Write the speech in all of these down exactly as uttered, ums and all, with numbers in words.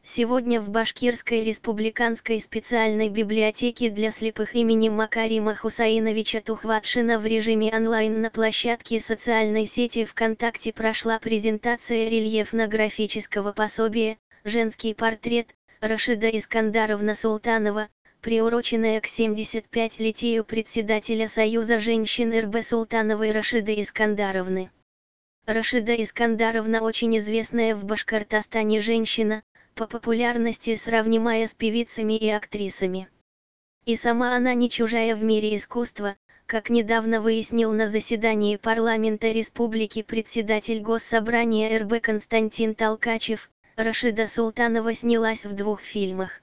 Сегодня в Башкирской республиканской специальной библиотеке для слепых имени Макарима Хусаиновича Тухватшина в режиме онлайн на площадке социальной сети ВКонтакте прошла презентация рельефно-графического пособия «Женский портрет» Рашида Искандаровна Султанова, приуроченная к семьдесят пятилетию председателя Союза женщин эр бэ Султановой Рашиды Искандаровны. Рашида Искандаровна очень известная в Башкортостане женщина, по популярности сравнимая с певицами и актрисами. И сама она не чужая в мире искусства, как недавно выяснил на заседании парламента республики председатель Госсобрания эр бэ Константин Толкачев. Рашида Султанова снялась в двух фильмах.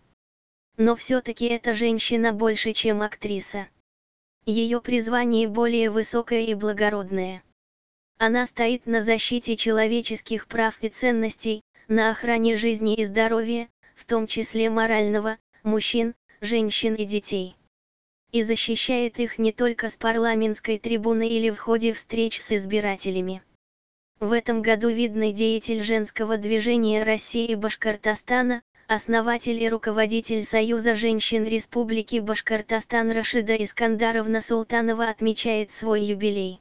Но все-таки эта женщина больше, чем актриса. Ее призвание более высокое и благородное. Она стоит на защите человеческих прав и ценностей, на охране жизни и здоровья, в том числе морального, мужчин, женщин и детей. И защищает их не только с парламентской трибуны или в ходе встреч с избирателями. В этом году видный деятель женского движения России и Башкортостана, основатель и руководитель Союза женщин Республики Башкортостан Рашида Искандаровна Султанова отмечает свой юбилей.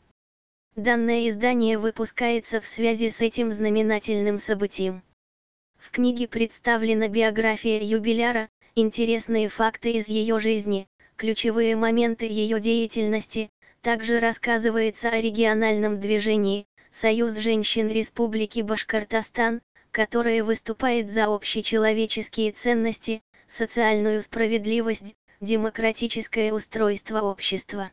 Данное издание выпускается в связи с этим знаменательным событием. В книге представлена биография юбиляра, интересные факты из ее жизни, ключевые моменты ее деятельности, также рассказывается о региональном движении «Союз женщин Республики Башкортостан», которое выступает за общечеловеческие ценности, социальную справедливость, демократическое устройство общества.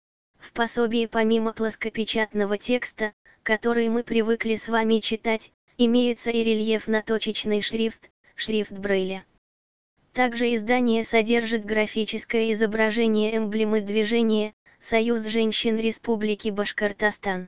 В пособии помимо плоскопечатного текста, который мы привыкли с вами читать, имеется и рельефно-точечный шрифт, шрифт Брайля. Также издание содержит графическое изображение эмблемы движения «Союз женщин Республики Башкортостан».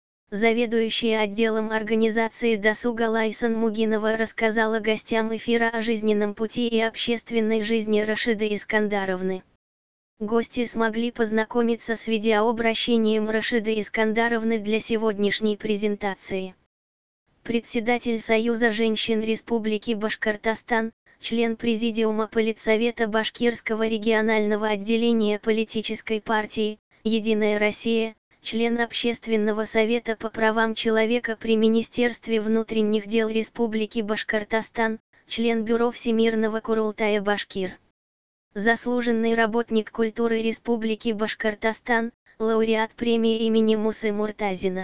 Заведующая отделом организации досуга Лайсан Мугинова рассказала гостям эфира о жизненном пути и общественной жизни Рашиды Искандаровны. Гости смогли познакомиться с видеообращением Рашиды Искандаровны для сегодняшней презентации. Председатель Союза женщин Республики Башкортостан, член Президиума Политсовета Башкирского регионального отделения политической партии «Единая Россия», член Общественного совета по правам человека при Министерстве внутренних дел Республики Башкортостан, член Бюро Всемирного Курултая Башкир. Заслуженный работник культуры Республики Башкортостан, лауреат премии имени Мусы Муртазина.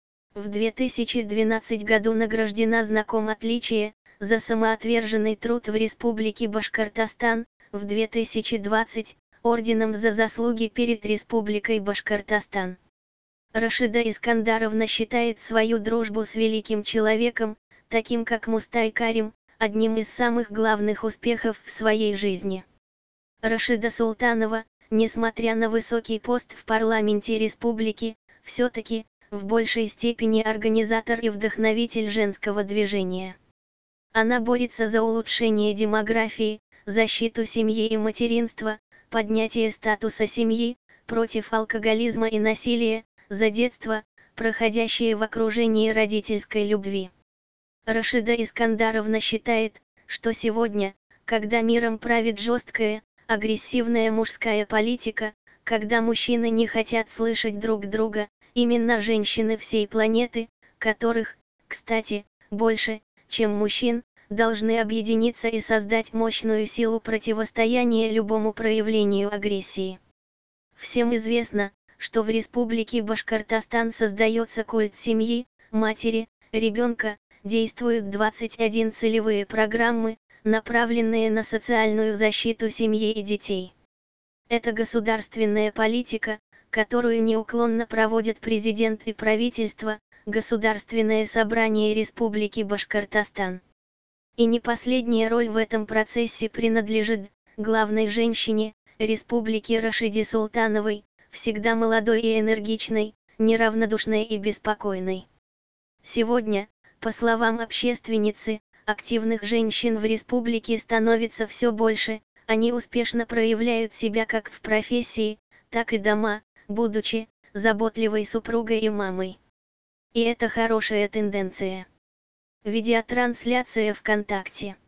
В две тысячи двенадцатом году награждена знаком отличия за самоотверженный труд в Республике Башкортостан, в две тысячи двадцатом орденом за заслуги перед Республикой Башкортостан. Рашида Искандаровна считает свою дружбу с великим человеком, таким как Мустай Карим, одним из самых главных успехов в своей жизни. Рашида Султанова, несмотря на высокий пост в парламенте республики, все-таки, в большей степени организатор и вдохновитель женского движения. Она борется за улучшение демографии, защиту семьи и материнства, поднятие статуса семьи, против алкоголизма и насилия, за детство, проходящее в окружении родительской любви. Рашида Искандаровна считает, что сегодня, когда миром правит жесткая, агрессивная мужская политика, когда мужчины не хотят слышать друг друга, именно женщины всей планеты, которых, кстати, больше, чем мужчин, должны объединиться и создать мощную силу противостояния любому проявлению агрессии. Всем известно, что в Республике Башкортостан создается культ семьи, матери, ребенка, действуют двадцать одни целевые программы, направленные на социальную защиту семьи и детей. Это государственная политика, которую неуклонно проводят президент и правительство, Государственное собрание Республики Башкортостан. И не последняя роль в этом процессе принадлежит главной женщине Республики Рашиде Султановой, всегда молодой и энергичной, неравнодушной и беспокойной. Сегодня, по словам общественницы, активных женщин в республике становится все больше, они успешно проявляют себя как в профессии, так и дома, будучи заботливой супругой и мамой. И это хорошая тенденция. Видеотрансляция ВКонтакте.